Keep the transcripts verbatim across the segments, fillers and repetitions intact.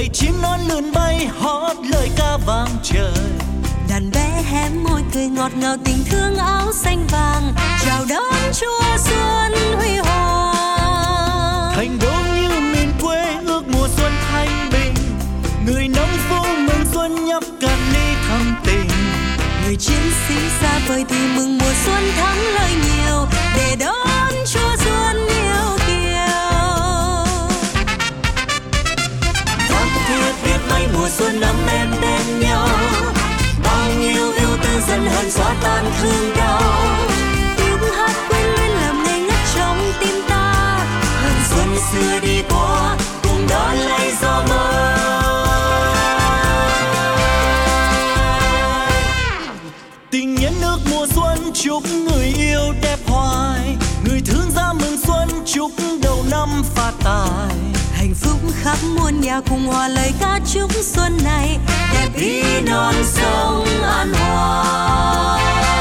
bầy chim non lượn bay hót lời ca vang trời. Đàn bé hé môi cười ngọt ngào tình thương áo xanh vàng chào đón Chúa xuân huy hoàng. Thành đô như miền quê ước mùa xuân thanh bình, người nông phu mừng xuân nhấp cạn ly thắm tình. Người chiến sĩ ra vời thì mừng mùa xuân thắng lợi nhiều để đón Chúa xuân yêu kiều. Con thiết biết mấy mùa xuân ấm êm bên nhau, bao nhiêu yêu tư dần hờn xóa tan thương đau. Tiếng hát quên luyến làm ngây ngất trong tim ta, hờn xuân xưa đi qua cùng đón lấy gió mới. Tình nhân nước mùa xuân chúc người yêu đẹp hoài, người thương ra mừng xuân chúc đầu năm phát tài. Hạnh phúc khắp muôn nhà cùng hòa lời ca chúc xuân này đẹp ý non sông an hòa.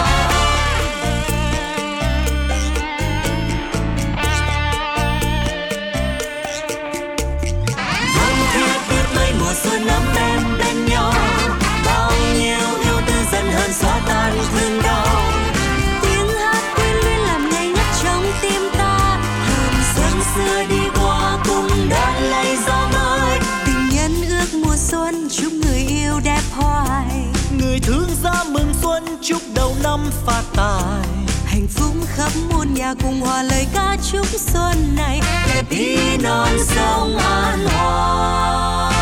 Thân thiết biết mấy mùa xuân ấm êm bên nhau, bao nhiêu yêu tư dần hờn xóa tan thương đau. Tiếng hát quên luyến làm ngây ngất trong tim ta, hờn xuân xưa đi qua cùng đón lấy gió mới. Tình nhân ước mùa xuân chúc người yêu đẹp hoài, người thương ra mừng xuân chúc đầu năm phát tài. hạnh phúc khắp muôn nhà cùng hòa lời ca chúc xuân này đẹp ý non sông an hòa.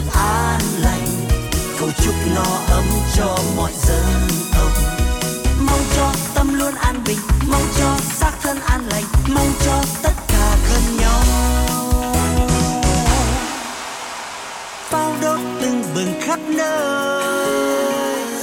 no ấm cho mọi dân tộc.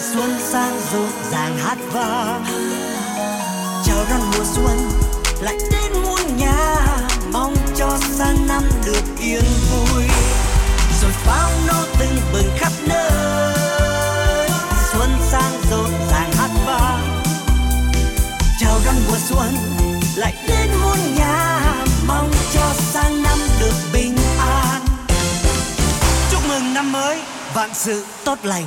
xuân sang rộn ràng hát vang. Chào đón mùa xuân lại đến muôn nhà, mong cho sang năm được yên vui. Rồi pháo nổ tưng bừng khắp nơi, xuân sang rộn ràng hát vang. Chào đón mùa xuân lại đến muôn nhà, mong cho sang năm được bình an. Chúc mừng năm mới vạn sự tốt lành.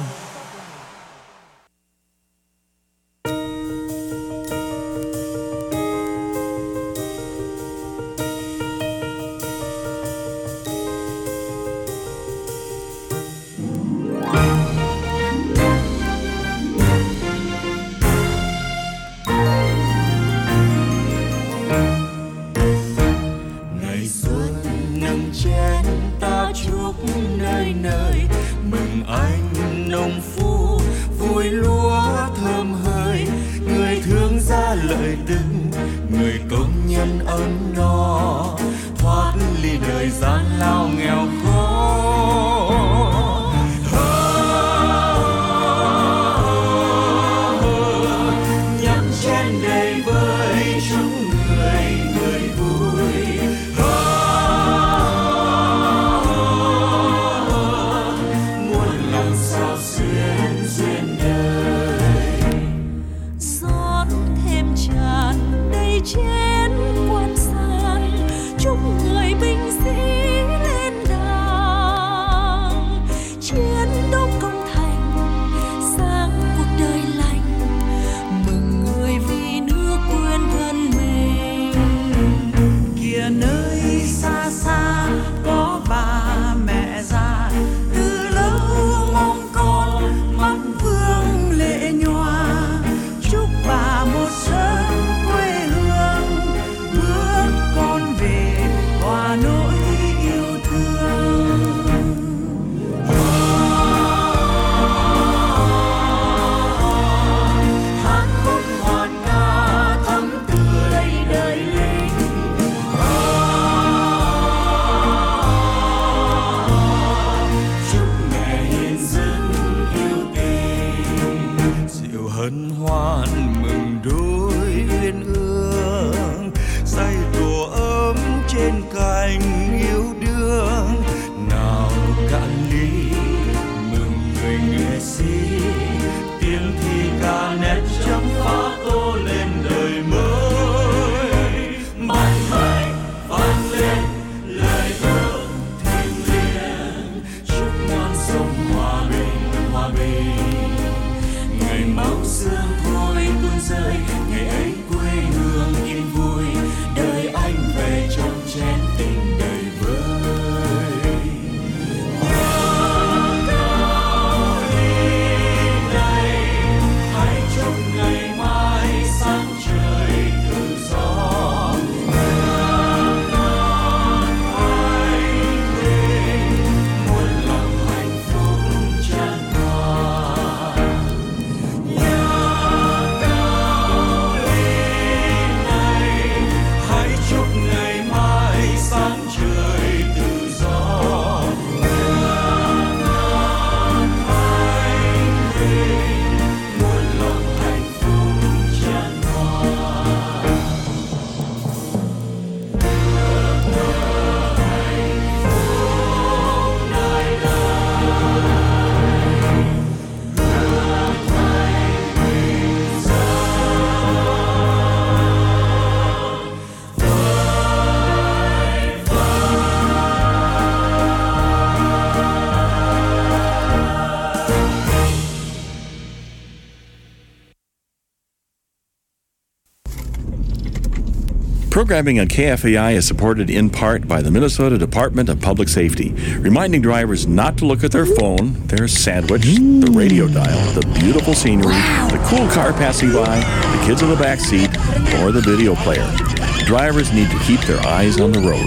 Programming on K F A I is supported in part by the Minnesota Department of Public Safety, reminding drivers not to look at their phone, their sandwich, the radio dial, the beautiful scenery, the cool car passing by, the kids in the back seat, or the video player. Drivers need to keep their eyes on the road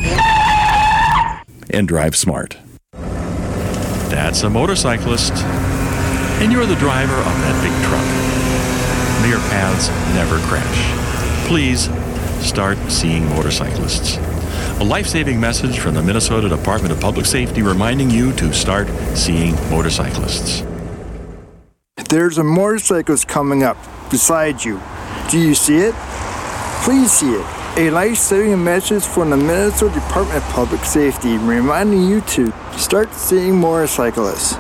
and drive smart. That's a motorcyclist, and you're the driver of that big truck. May your paths never crash. Please start seeing motorcyclists. A life-saving message from the Minnesota Department of Public Safety reminding you to start seeing motorcyclists. There's a motorcycle coming up beside you. Do you see it? Please see it. A life-saving message from the Minnesota Department of Public Safety reminding you to start seeing motorcyclists.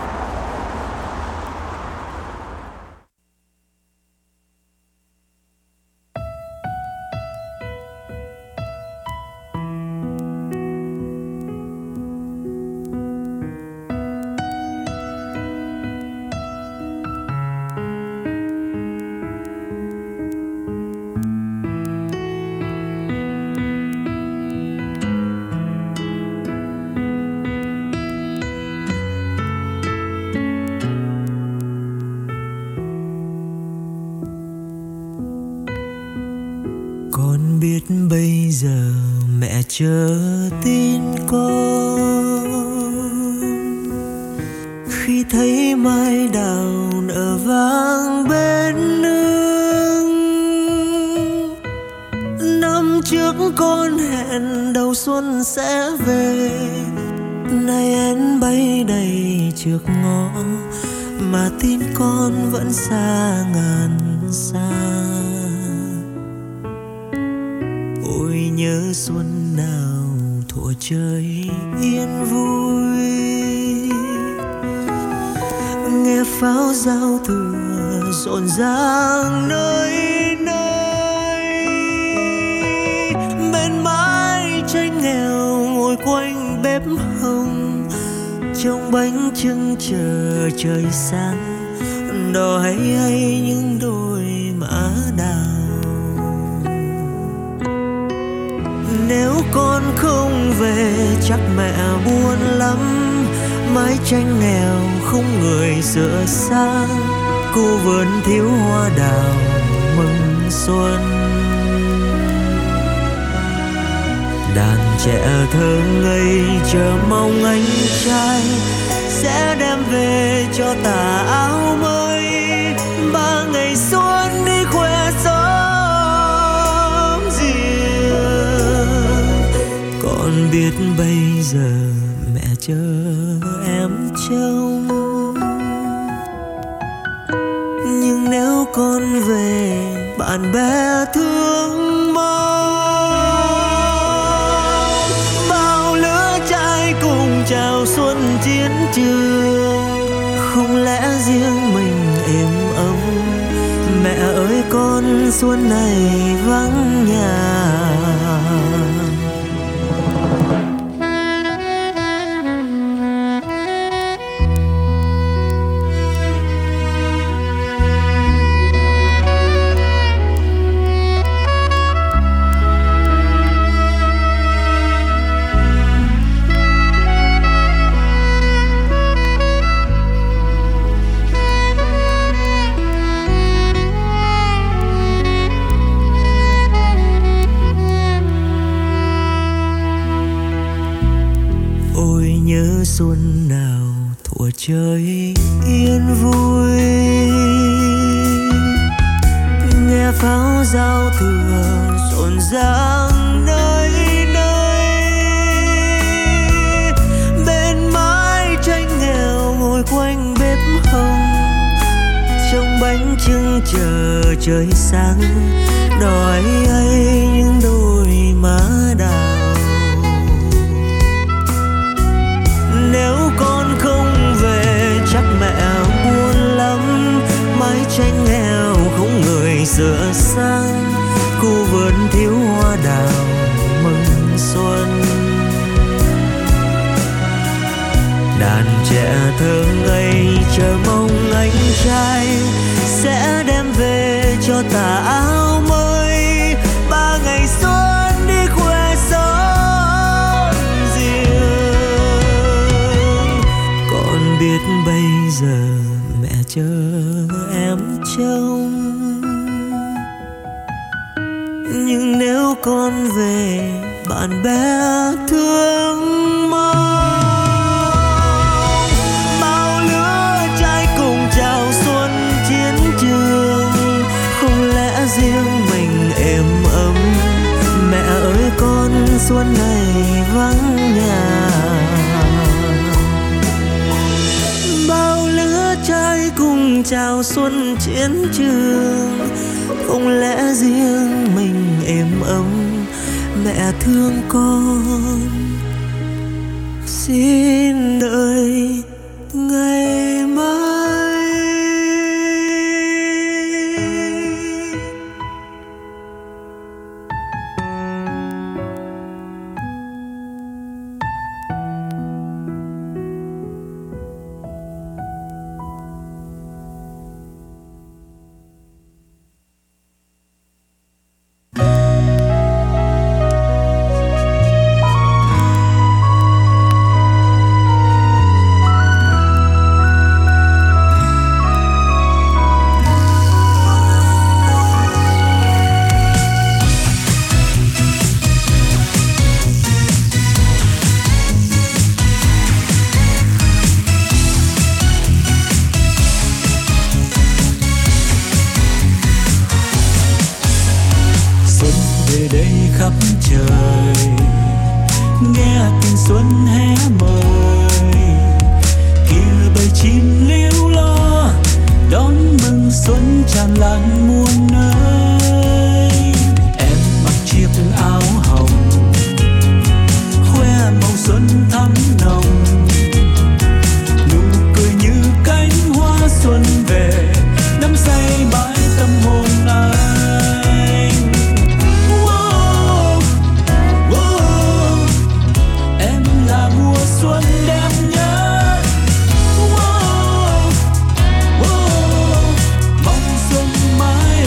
Con biết bây giờ mẹ chờ tin con, khi thấy mai đào nở vang bên nương. Năm trước con hẹn đầu xuân sẽ về, nay én bay đầy trước ngõ mà tin con vẫn xa ngàn xa. Ôi nhớ xuân nào thuở trời yên vui, nghe pháo giao thừa rộn ràng nơi nơi. Bên mái tranh nghèo ngồi quanh bếp hồng, trong bánh trưng chờ trời sáng, đò hay hay những đôi mã đào. Nếu con không về chắc mẹ buồn lắm, mái tranh nghèo không người sửa sang, cô vườn thiếu hoa đào mừng xuân. Đàn trẻ thơ ngây chờ mong anh trai sẽ đem về cho tà áo mới, ba ngày xuân đi khoe xóm riêng. Con biết bây giờ mẹ chờ em trông, nhưng nếu con về bạn bè thương mong. Bao lứa trai cùng chào xuân chiến trường, không lẽ riêng mình êm ấm. Mẹ ơi con xuân này vắng nhà. Xuân nào thuở trời yên vui, nghe pháo giao thừa rộn ràng nơi nơi. Bên mái tranh nghèo ngồi quanh bếp hồng, trong bánh trưng chờ trời sáng, đòi ấy những đôi má đào. Nếu con không về chắc mẹ buồn lắm, mái tranh nghèo không người sửa sang, khu vườn thiếu hoa đào mừng xuân. Đàn trẻ thơ ngây chờ mong anh trai sẽ đem về cho tà áo mới, ba ngày xuân đi khoe xóm riêng. Con biết bây giờ mẹ chờ em trông, nhưng nếu con về bạn bè thương mong. Bao lứa trai cùng chào xuân chiến trường, không lẽ riêng mình êm ấm. Mẹ ơi con xuân này vắng nhà. Bao lứa trai cùng chào xuân chiến trường. Không lẽ riêng mình êm ấm mẹ thương con, xin đợi ngày mai. Mong xuân mãi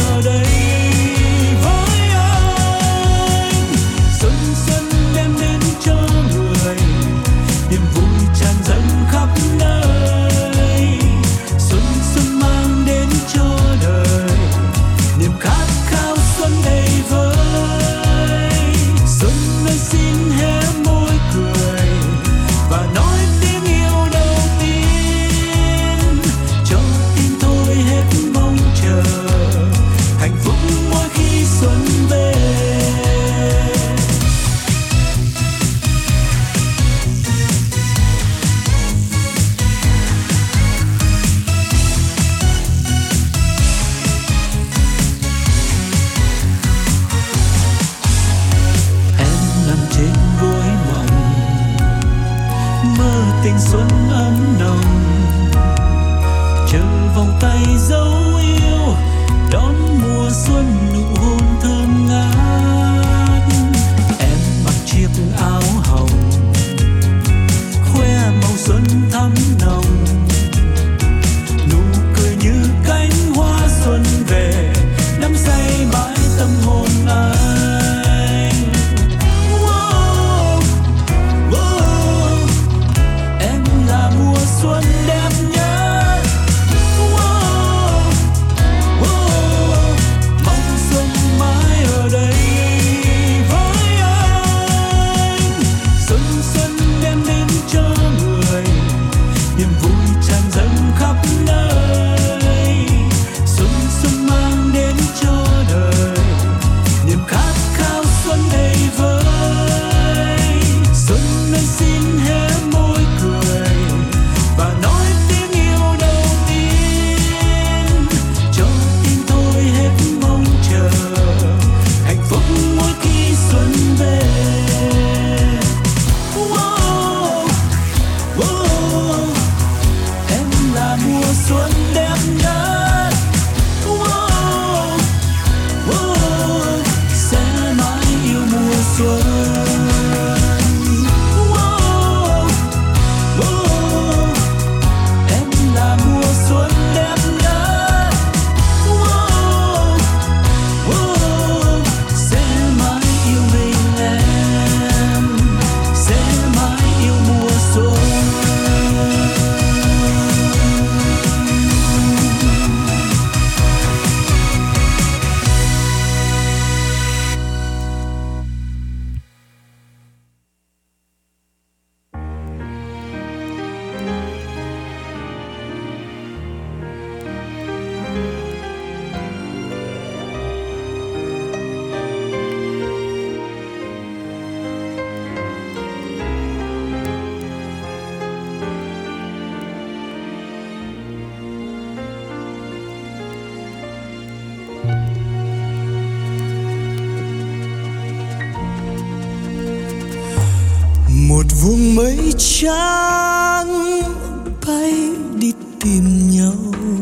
vùng mây trắng bay đi tìm nhau,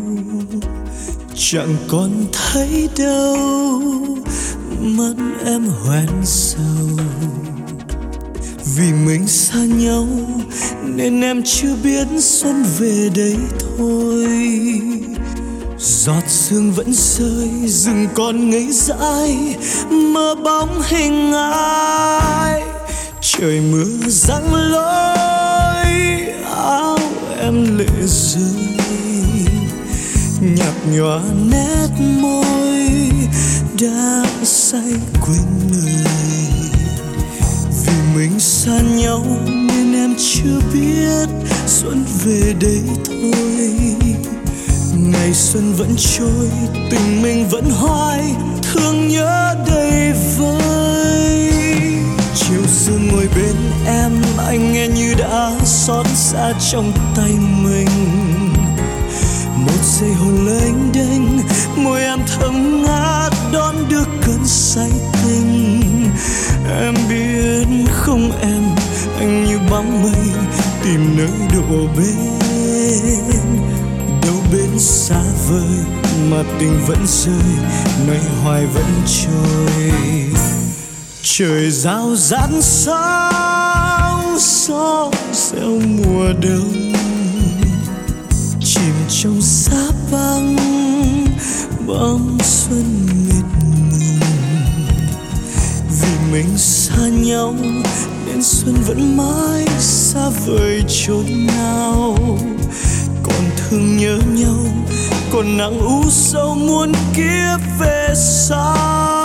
chẳng còn thấy đâu mắt em hoen sầu. Vì mình xa nhau nên em chưa biết xuân về đây thôi. Giọt sương vẫn rơi, rừng còn ngây dại, mơ bóng hình ai. Trời mưa giăng lối, áo em lệ rơi, nhạt nhòa nét môi đã say quên lời. Vì mình xa nhau nên em chưa biết xuân về đây thôi. Ngày xuân vẫn trôi, tình mình vẫn hoài, thương nhớ đầy vơi. Chiều sương ngồi bên em, anh nghe như đã xót xa trong tay mình. Một giây hồn lênh đênh, môi em thơm ngát đón đưa cơn say tình. Em biết không em, anh như bóng mây tìm nơi đổ bên. Đâu bên xa vời mà tình vẫn rơi, mây hoài vẫn trôi. Trời rao rát sóng gió reo mùa đông, chìm trong giá băng bóng xuân mịt mùng. Vì mình xa nhau nên xuân vẫn mãi xa vời chốn nào. Còn thương nhớ nhau, còn nặng u sâu muôn kiếp về sau.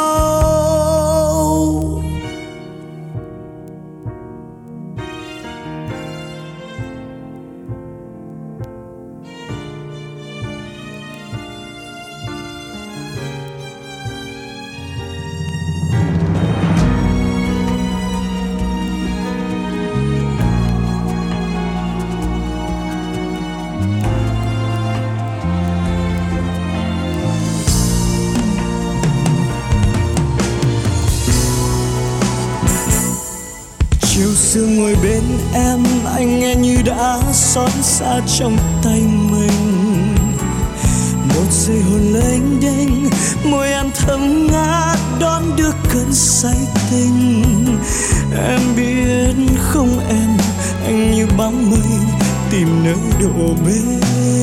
Sương ngồi bên em, anh nghe như đã xót xa trong tay mình. Một giây hồn lênh đênh, môi em thơm ngát đón đưa cơn say tình. Em biết không em, anh như bóng mây tìm nơi đổ bên.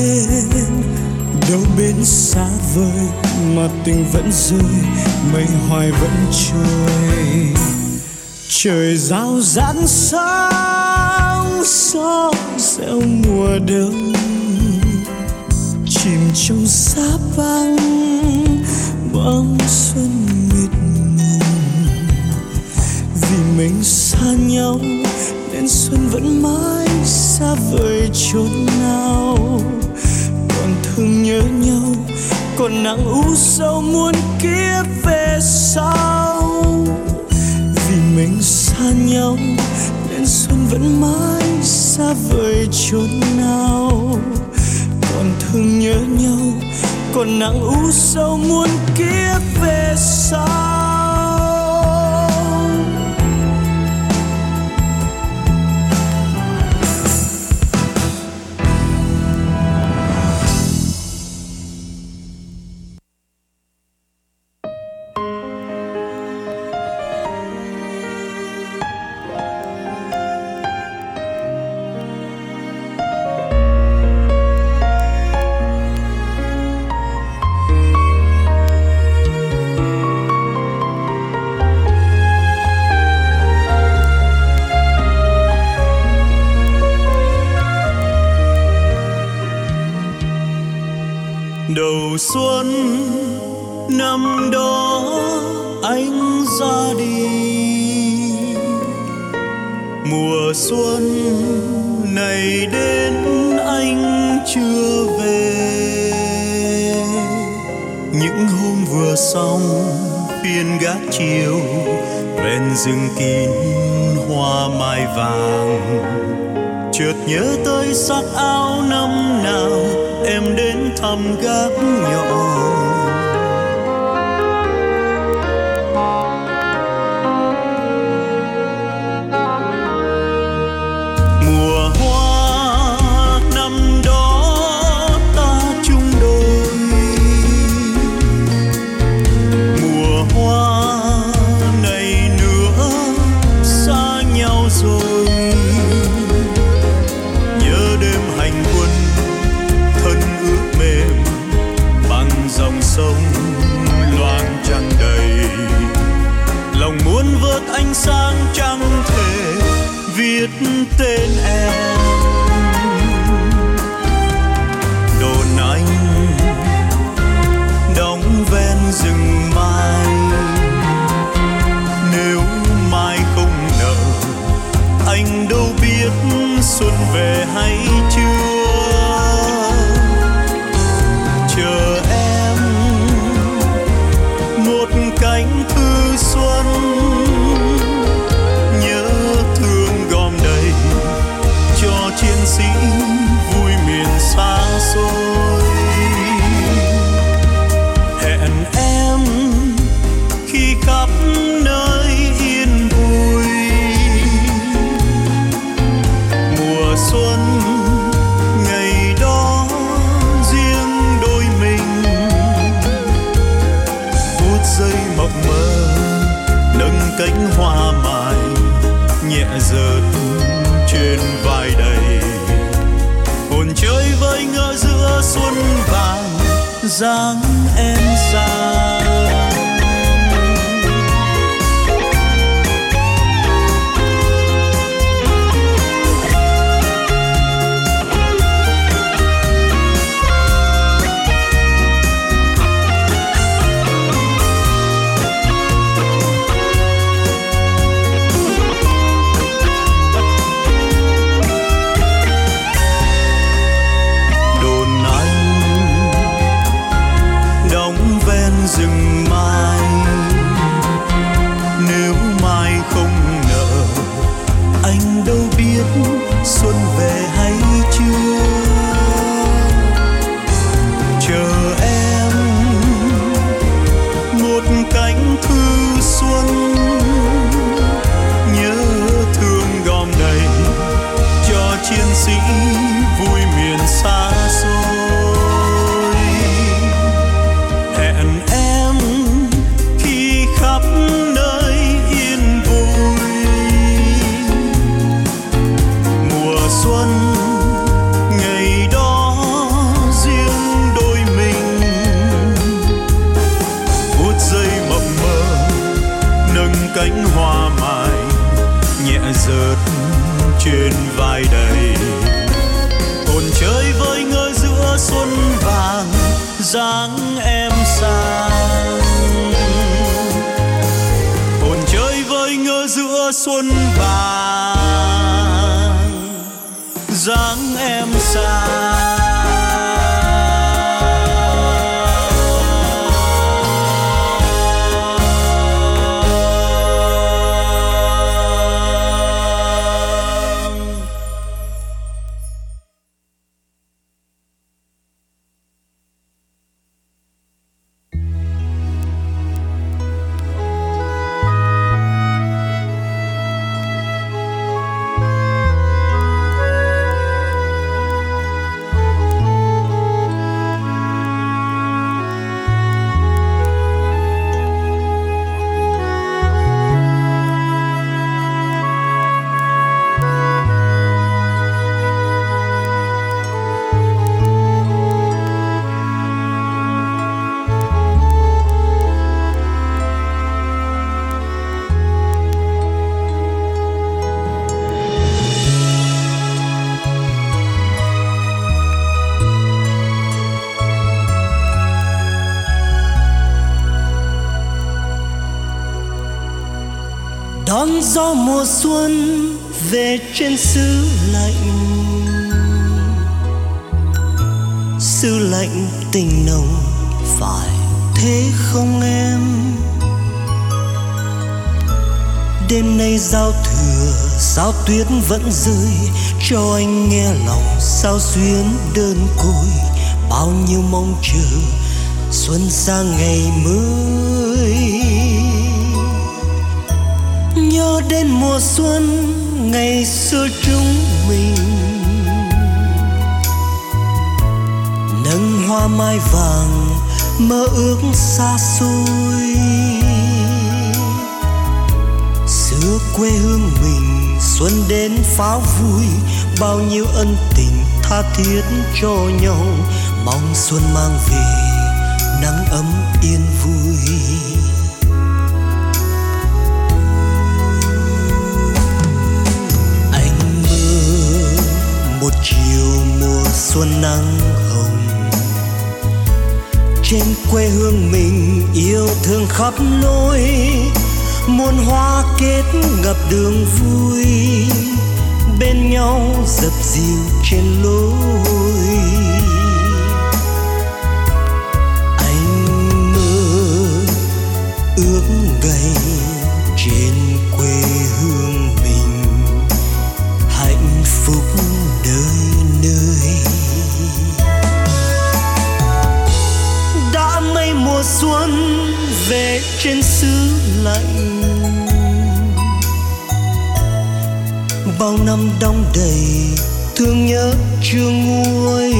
Đâu bên xa vời mà tình vẫn rơi, mây hoài vẫn trôi. Trời rao rát sóng gió reo mùa đông, chìm trong giá băng bóng xuân mịt mùng. Vì mình xa nhau nên xuân vẫn mãi xa vời chốn nào. Còn thương nhớ nhau, còn nặng u sâu muôn kiếp về sau. Vì mình xa nhau nên xuân vẫn mãi xa vời chốn nào. Còn thương nhớ nhau, còn nặng u sâu muôn kiếp về sau. Đầu xuân năm đó anh ra đi, mùa xuân này đến anh chưa về. Những hôm vừa xong phiên gác chiều, ven rừng kín hoa mai vàng. Chợt nhớ tới sắc áo năm nào em đến thăm gác nhỏ. biết tên em. Đồn anh đóng ven rừng mai, nếu mai không nở anh đâu biết xuân về hay chưa. Chờ em một cánh thư xuân, nhớ thương gom đầy cho chiến sĩ vui miền xa xôi. Hẹn em khi khắp nơi yên vui, mùa xuân ngày đó riêng đôi mình, phút giây mộng mơ nâng cánh hoa mai nhẹ rớt trên vai đầy. Hồn chơi vơi ngỡ giữa xuân vàng dáng em sang. Rừng mai, nếu mai không nở anh đâu biết xuân về hay chưa. Chờ em một cánh thư xuân, nhớ thương gom đầy cho chiến sĩ vui miền xa xôi. Khắp nơi yên vui, mùa xuân ngày đó riêng đôi mình, phút giây mộng mơ nâng cánh hoa mai nhẹ rớt trên vai đầy. Hồn chơi vơi ngỡ giữa xuân vàng dáng em sang. Giữa xuân vàng dáng em sang. đón gió mùa xuân về trên xứ lạnh, xứ lạnh tình nồng phải thế không em? Đêm nay giao thừa sao tuyết vẫn rơi, cho anh nghe lòng sao xuyến đơn côi. Bao nhiêu mong chờ xuân sang ngày mới, nhớ đến mùa xuân ngày xưa chúng mình nâng hoa mai vàng mơ ước xa xôi. Xưa quê hương mình xuân đến pháo vui, bao nhiêu ân tình tha thiết cho nhau, mong xuân mang về nắng ấm yên vui. Anh xuân nắng hồng. Trên quê hương mình yêu thương khắp lối, muôn hoa kết ngập đường vui, bên nhau dập dìu trên lối. Anh mơ ước ngày trên quê hương mình hạnh phúc đời nơi. Đã mấy mùa xuân về trên xứ lạnh, bao năm đong đầy thương nhớ chưa nguôi.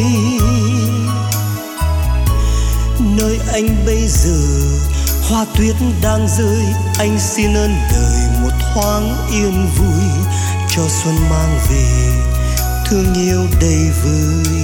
Nơi anh bây giờ hoa tuyết đang rơi, anh xin ơn đời một thoáng yên vui, cho xuân mang về thương yêu đầy vơi.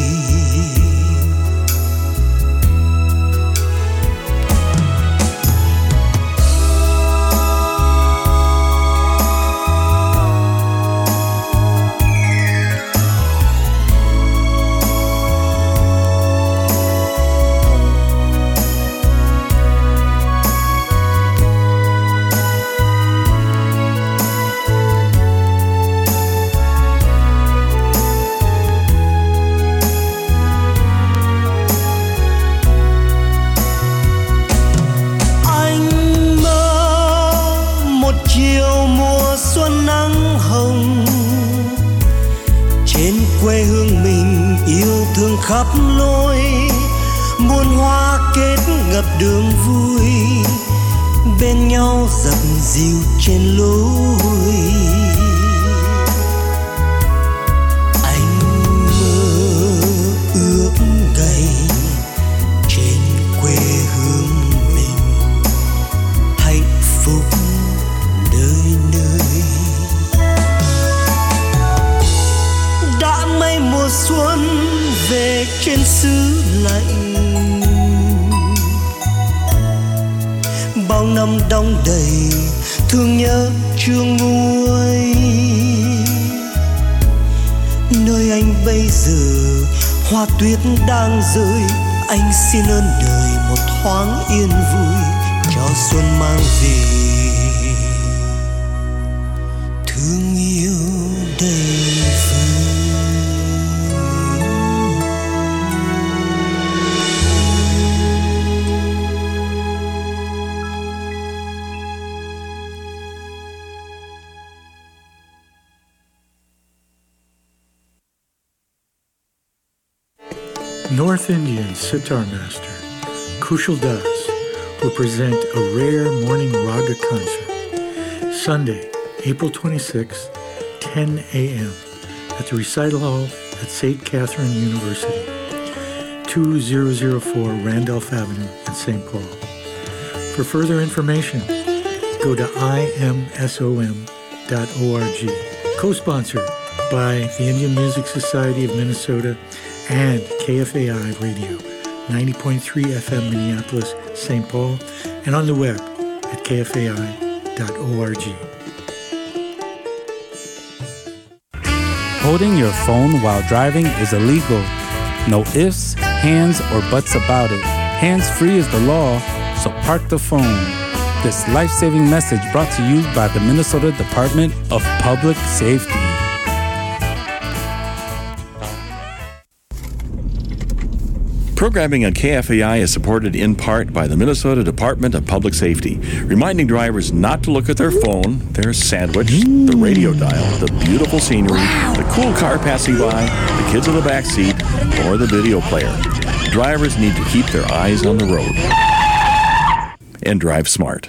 Khắp lối muôn hoa kết ngập đường vui, bên nhau dập dìu trên lối. Anh mơ ước ngày trên quê hương mình hạnh phúc đời nơi. Đã mấy mùa xuân về trên xứ lạnh, bao năm đong đầy thương nhớ chưa nguôi. Nơi anh bây giờ hoa tuyết đang rơi, anh xin ơn đời một thoáng yên vui, cho xuân mang về thương yêu đầy vơi. North Indian sitar master Kushal Das will present a rare morning raga concert Sunday, April twenty-sixth, ten a.m. at the Recital Hall at Saint Catherine University, two thousand four Randolph Avenue in Saint Paul. For further information, go to I M S O M dot org. Co-sponsored by the Indian Music Society of Minnesota and K F A I Radio, ninety point three F M Minneapolis, Saint Paul, and on the web at K F A I dot org. Holding your phone while driving is illegal. No ifs, hands, or buts about it. Hands-free is the law, so park the phone. This life-saving message brought to you by the Minnesota Department of Public Safety. Programming on K F A I is supported in part by the Minnesota Department of Public Safety, reminding drivers not to look at their phone, their sandwich, the radio dial, the beautiful scenery, the cool car passing by, the kids in the back seat, or the video player. Drivers need to keep their eyes on the road and drive smart.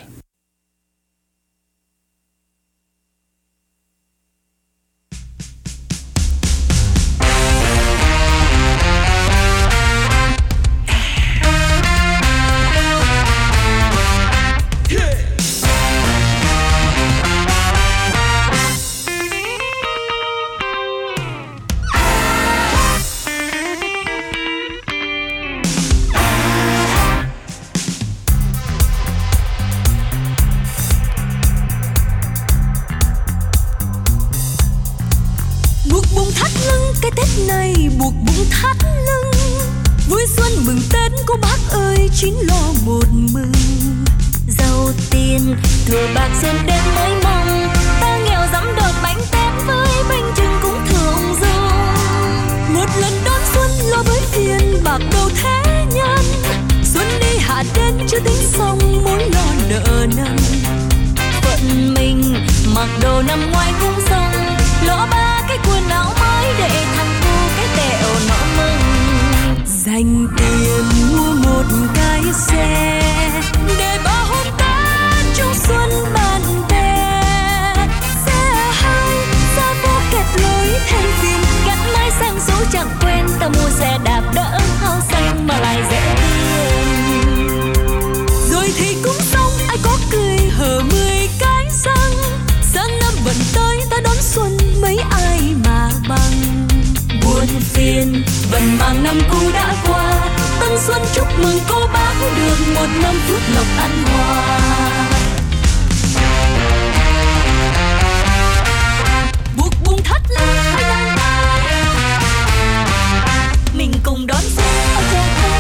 chín lo một mừng. Giàu tiền thừa bạc xuân đến mới mong, ta nghèo dám đợt bánh tét với bánh trưng cũng thường dùng. Một lần đón xuân lo với phiền bạc đầu thế nhân, xuân đi hạ đến chưa tính xong mối lo nợ nần. Phận mình mặc đồ nằm ngoài cung sông, lỗ ba cái quần áo mới để thằng cu cái tẹo nó mừng. Dành tiền mua một cái xe để bao hôm ta trong xuân bạn bè. Xe hơi ra vô kẹt lối thêm phiền, gắn mái sang số chẳng quen, ta mua xe đạp đỡ hao xanh mà lại dễ tiền. Rồi thì cũng xong ai có cười hở mười cái răng, sang năm vẫn tới ta đón xuân mấy ai mà bằng. Buồn phiền vẫn mang năm cũ đã qua, tân xuân chúc mừng cô bác được một năm phước lộc an hòa. Buộc buông thắt lưng hay đang ai, mình cùng đón xuân ở chợ Tây.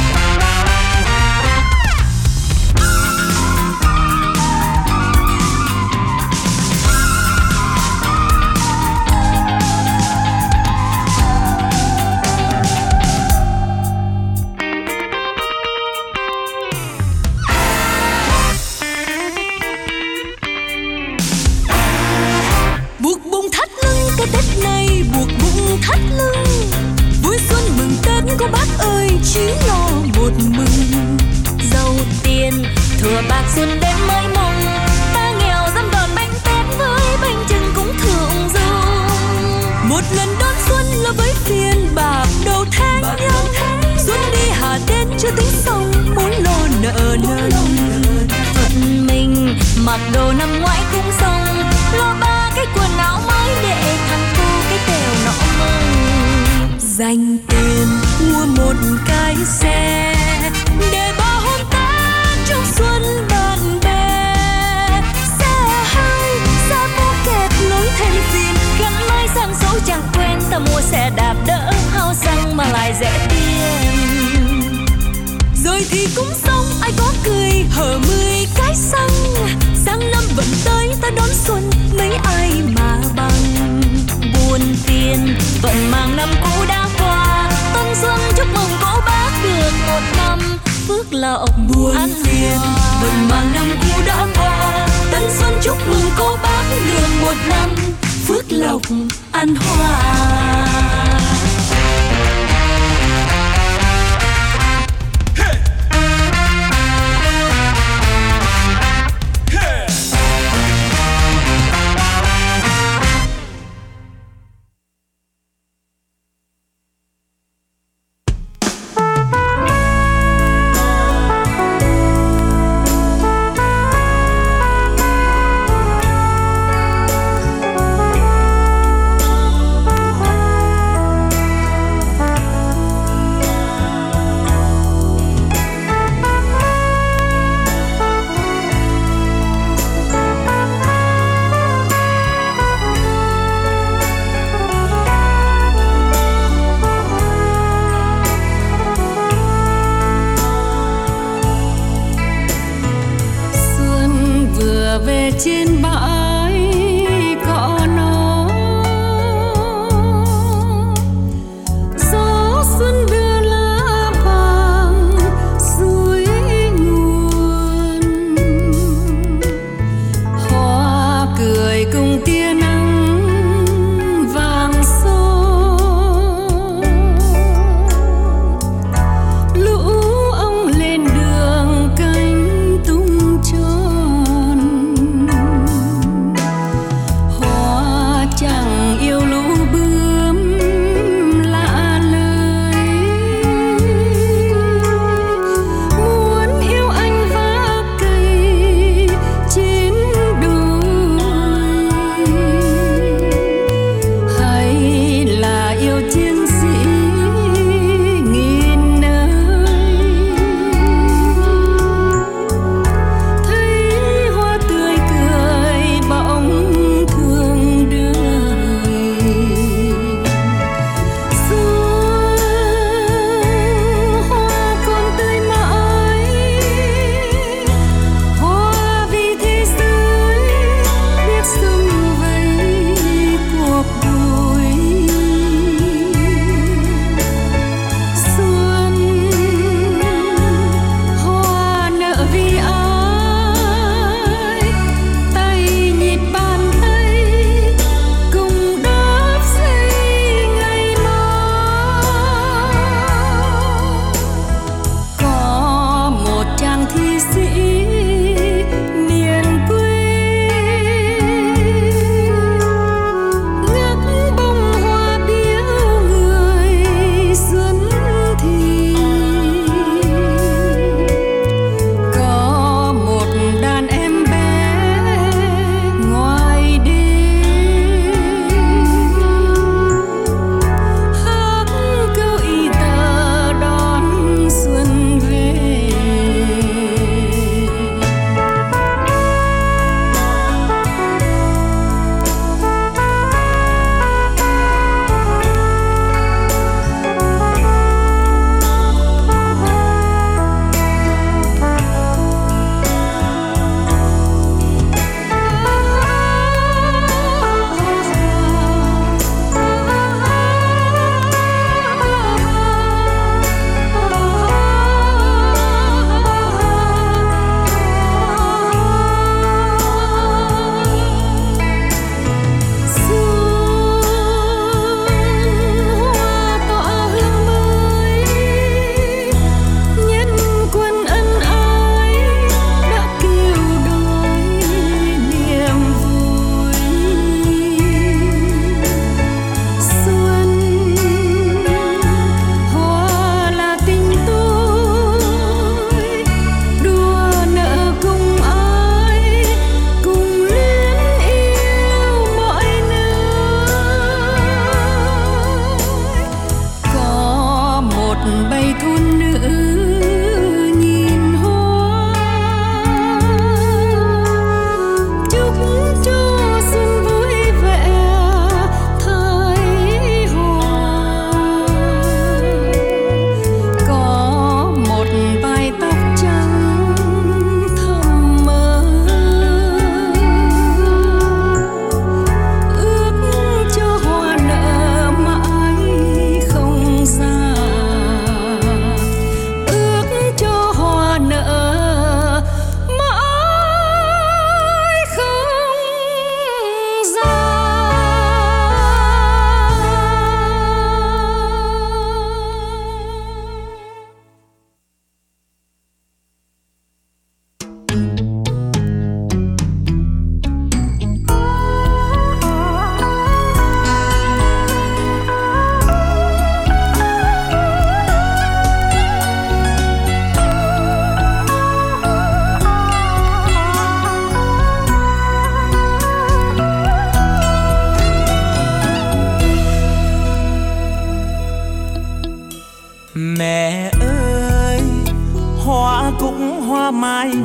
Thắt lưng vui xuân mừng Tết cô bác ơi, chỉ lo một mừng. Giàu tiền thừa bạc xuân đến mới mong, ta nghèo dám đòn bánh tét với bánh trưng cũng thường dùng. Một lần đón xuân là với phiền bạc đầu tháng nhân, xuân đi hạ đến chưa tính xong mối lo nợ nần. Phận mình mặc đồ nằm ngoài cung sông, lo ba cái quần áo mới để thằng cu cái tèo nó mừng. Dành tiền mua một cái xe để bao hôm ta trong xuân bạn bè. Xe hơi ra vô kẹt lối thêm phiền, gắn mái sang số chẳng quen, ta mua xe đạp đỡ hao xăng mà lại dễ tiền. Rồi thì cũng xong ai có cười hở mười cái xăng, sang năm vẫn tới ta đón xuân mấy ai mà bằng. Buồn phiền vẫn mang năm cũ đã qua, tân xuân chúc mừng cô bác được một năm phước lộc. Buồn phiền vẫn mang năm cũ đã qua, tân xuân chúc mừng cô bác được một năm phước lộc an hòa. Trên bãi cỏ nó, gió xuân đưa lá vàng suối nguồn, hoa cười cùng tia nắng vàng son. Lũ ong lên đường cánh tung tròn,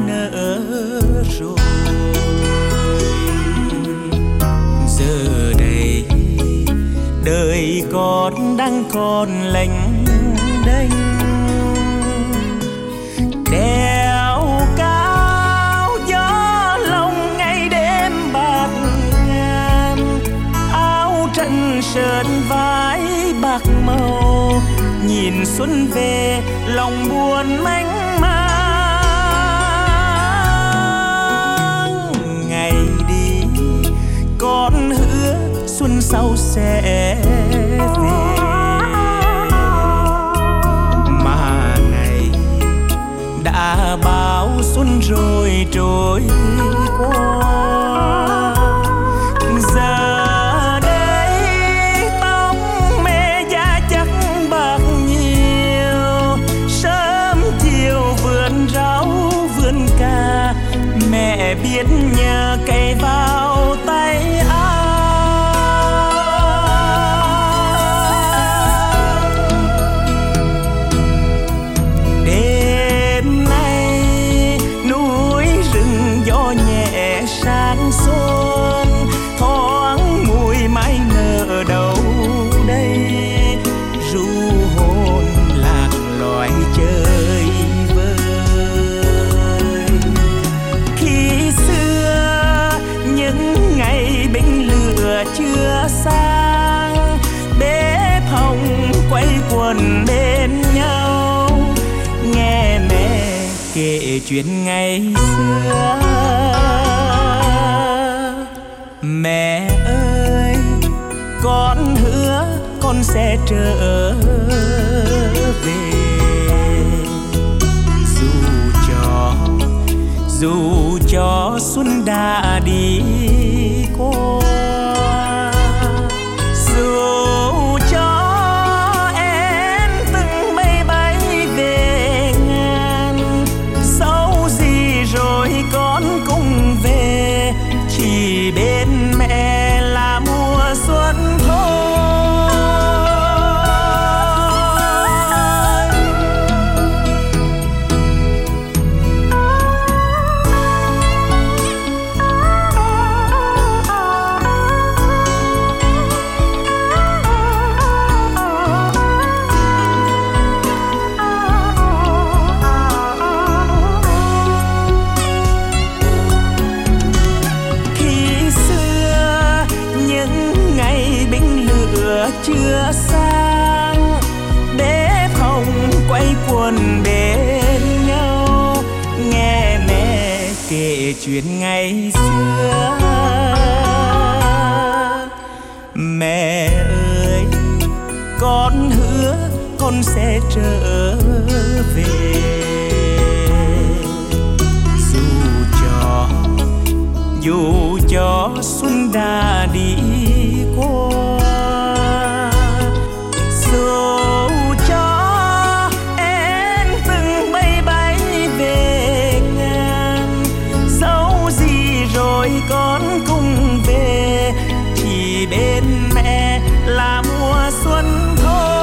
nở rồi. Giờ đây đời con đang còn lênh đênh, đèo cao gió lông ngày đêm bạc ngàn, áo trần sơn vải bạc màu, nhìn xuân về lòng buồn mênh mang. Ngày đi con hứa xuân sau sẽ về, mà ngày đã bao xuân rồi trôi qua. Giờ đây tóc mẹ già chắc bạc nhiều, sớm chiều vườn rau vườn cà, mẹ biết nhờ cày vào tay áo. Đêm nay núi rừng gió nhẹ sáng xuân, thoáng mùi mai nở đâu đây, ru hồn lạc loài chơi vơi. Khi xưa những ngày binh lửa chưa sang, bếp hồng quay quần bên nhau, nghe mẹ kể chuyện ngày xưa. Mẹ ơi con hứa con sẽ trở về, dù cho dù cho xuân đã đi qua, dù cho em từng bay bay về ngàn, dẫu gì rồi con cũng về, chỉ bên mẹ là mùa xuân thôi. Chưa sang bếp hồng quay quần bên nhau, nghe mẹ kể chuyện ngày xưa. Mẹ ơi con hứa con sẽ trở về, dù cho dù cho xuân đã đi qua, dù cho em từng bay bay về ngàn, dẫu gì rồi con cũng về, chỉ bên mẹ là mùa xuân thôi.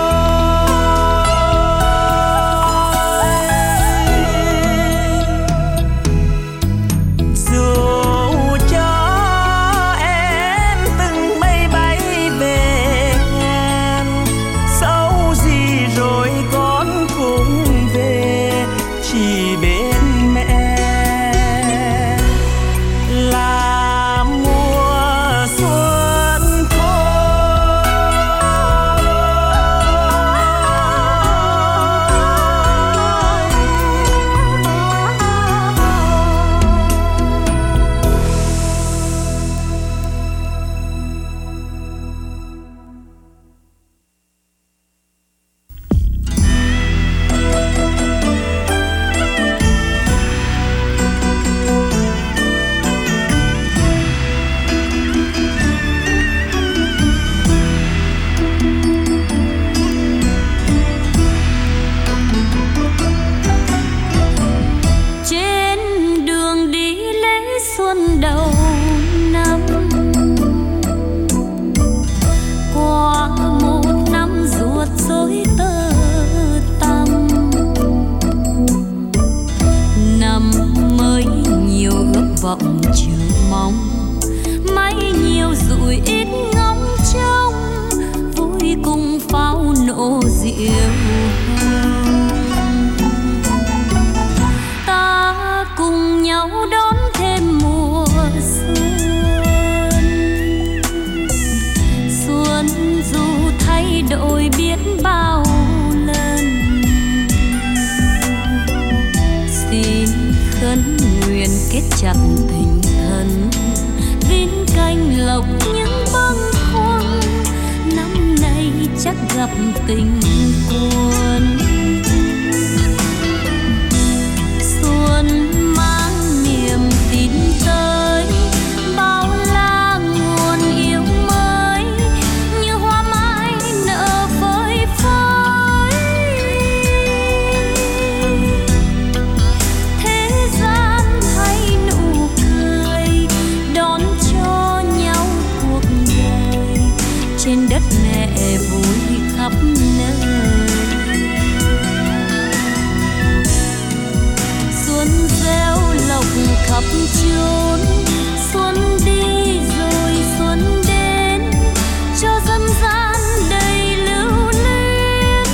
Dù cho em từng bay bay về ngàn, dẫu gì rồi con cũng về, chỉ bên mẹ là mùa xuân thôi. Trên đường đi lễ xuân đầu năm, qua một năm ruột rối tơ tằm, năm mới vọng chờ mong. Máy nhiều rủi ít ngóng trông, vui cùng pháo nổ diệu hồng. Ta cùng nhau đón thêm mùa xuân. Xuân dù thay đổi biết bao lần, xin khấn nguyện kết chặt tình thân, vin canh lộc những bâng khuâng. Năm nay chắc gặp tình quân. Xuân mang niềm tin tới, bao la nguồn yêu mới, như hoa mai nở phơi phới. Thế gian hay nụ cười, đón cho nhau cuộc đời. Trên đất mẹ vui khắp nơi. Xuân gieo lộc khắp chốn, xuân đi rồi xuân đến, cho dân gian đầy lưu luyến.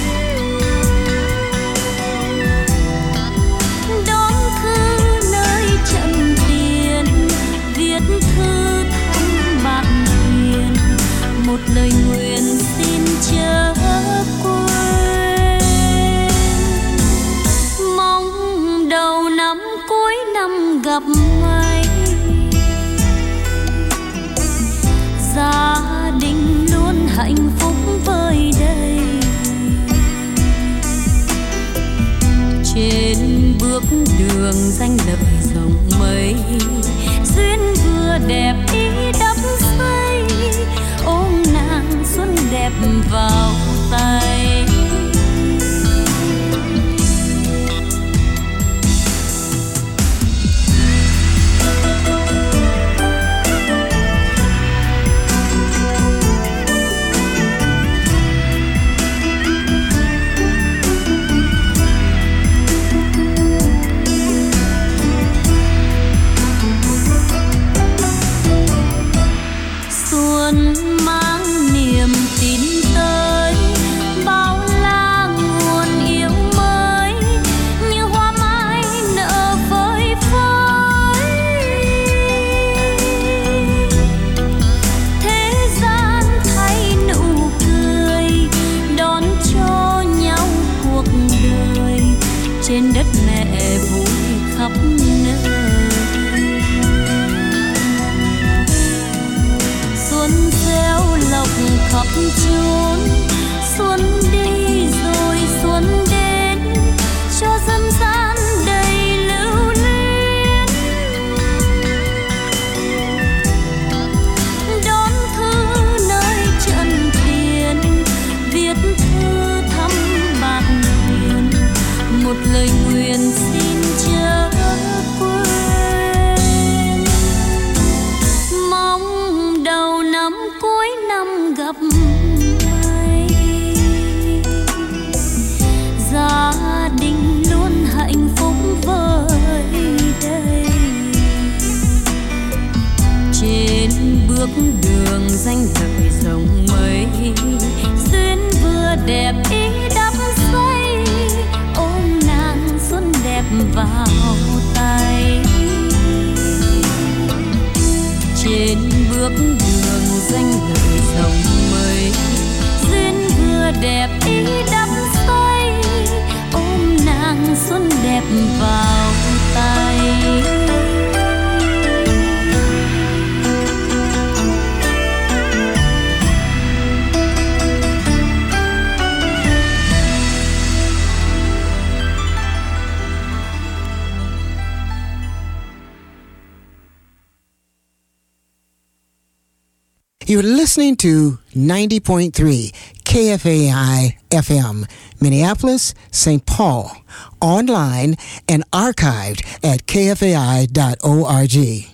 Đón thư nơi trận tiền, viết thư thăm bạn hiền, một lời nguyện xin chớ quên. Mong đầu năm cuối năm gặp may, gia đình luôn hạnh phúc vơi đầy. Trên bước đường danh lợi rộng mây, duyên vừa đẹp ý đắp xây, ôm nàng xuân đẹp vào tay. Xuân mang niềm tin tới, bao la nguồn yêu mới, như hoa mai nở phơi phới. Thế gian thay nụ cười, đón cho nhau cuộc đời. Trên đất mẹ vui khắp nơi. Xuân gieo lộc khắp chốn, xuân đi rồi xuân đến, cho dân gian đầy lưu luyến. Đón thư nơi trận tiền, viết thư thăm bạn hiền, một lời nguyện xin chớ quên. Mong đầu năm cuối năm gặp may, gia đình luôn hạnh phúc vơi đầy. Trên bước đường danh lợi rộng mây, duyên vừa đẹp ý đắp xây, ôm nàng xuân đẹp vào tay. Trên bước đường danh lợi rộng mây, duyên vừa đẹp ý đắp xây, ôm nàng xuân đẹp vào tay. You're listening to ninety point three K F A I F M, Minneapolis, Saint Paul, online and archived at K F A I dot org.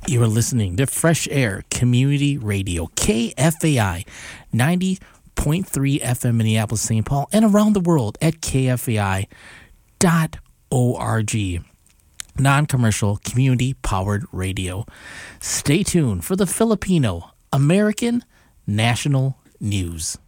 You are listening to Fresh Air Community Radio, K F A I, ninety point three F M Minneapolis, Saint Paul, and around the world at K F A I dot org. Non-commercial, community-powered radio. Stay tuned for the Filipino American National News.